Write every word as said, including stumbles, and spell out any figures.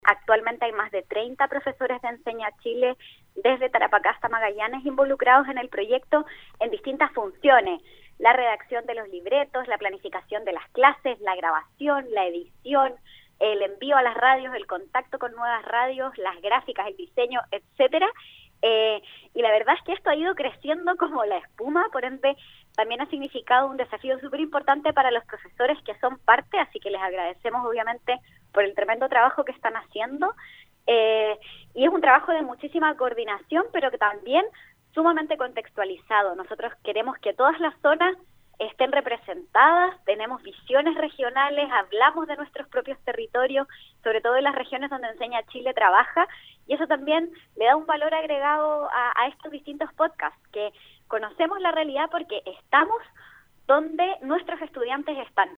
Actualmente hay más de treinta profesores de Enseña Chile, desde Tarapacá hasta Magallanes, involucrados en el proyecto en distintas funciones: la redacción de los libretos, la planificación de las clases, la grabación, la edición, el envío a las radios, el contacto con nuevas radios, las gráficas, el diseño, etcétera. Eh, y la verdad es que esto ha ido creciendo como la espuma, por ende también ha significado un desafío súper importante para los profesores que son parte, así que les agradecemos obviamente por el tremendo trabajo que están haciendo. Eh, y es un trabajo de muchísima coordinación, pero que también sumamente contextualizado. Nosotros queremos que todas las zonas estén representadas, tenemos visiones regionales, hablamos de nuestros propios territorios, sobre todo en las regiones donde Enseña Chile trabaja, y eso también le da un valor agregado a, a estos distintos podcasts, que conocemos la realidad porque estamos donde nuestros estudiantes están,